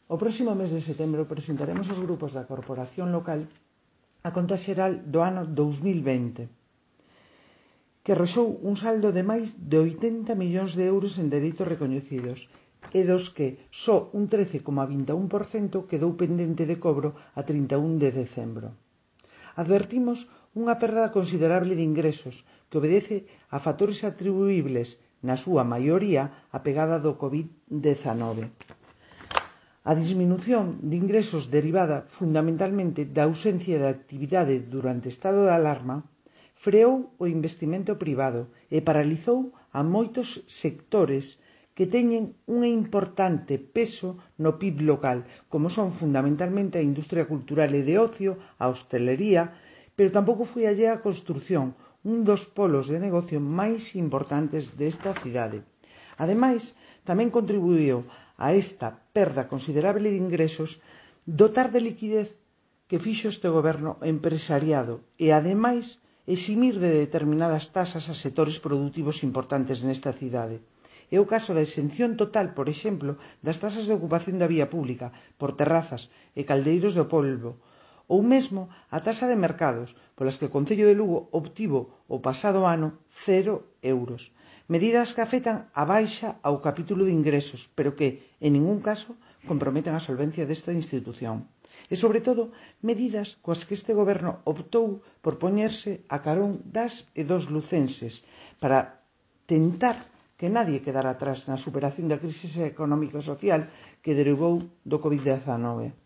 O próximo mes de setembro presentaremos aos grupos da Corporación Local a conta xeral do ano 2020, que arroxou un saldo de máis de 80 millóns de euros en dereitos recoñecidos, e dos que só un 13,21% quedou pendente de cobro a 31 de decembro. Advertimos unha perda considerable de ingresos que obedece a factores atribuíbles, na súa maioría, á pegada do COVID-19. A disminución de ingresos derivada fundamentalmente da ausencia de actividade durante o estado de alarma freou o investimento privado e paralizou a moitos sectores que teñen un importante peso no PIB local, como son fundamentalmente a industria cultural e de ocio, a hostelería, pero tampouco foi allea a construción, un dos polos de negocio máis importantes desta cidade. Ademais, tamén contribuíu a esta perda considerable de ingresos dotar de liquidez que fixo este goberno empresariado e, ademais, eximir de determinadas tasas a sectores produtivos importantes nesta cidade. É o caso da exención total, por exemplo, das tasas de ocupación da vía pública por terrazas e caldeiros de polvo, ou mesmo a tasa de mercados, polas que o Concello de Lugo obtivo o pasado ano 0 euros. Medidas que afectan a baixa ao capítulo de ingresos, pero que, en ningún caso, comprometen a solvencia desta institución. E, sobre todo, medidas coas que este goberno optou por poñerse a carón das e dos lucenses para tentar que nadie quedara atrás na superación da crise económica e social que derivou do COVID-19.